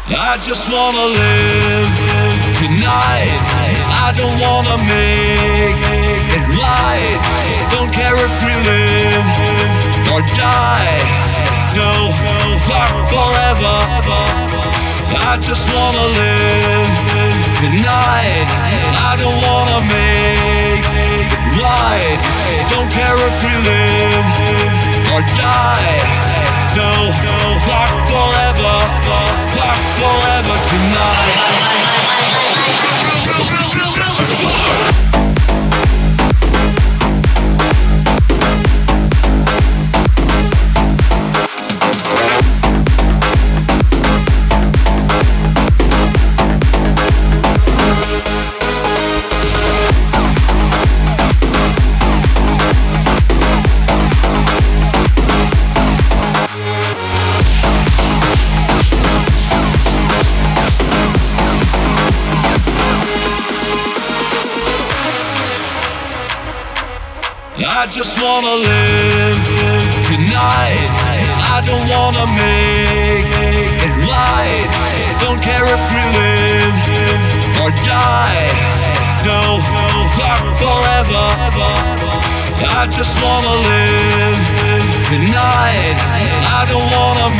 I just wanna live tonight. I don't wanna make it right. Don't care if we live or die. So fuck forever. I just wanna live tonight. I don't wanna make it right. Don't care if we live or die. So fuck forever. Fuck forever tonight. I just wanna live tonight. I don't wanna make it right. Don't care if we live or die. So fuck forever. I just wanna live tonight. I don't wanna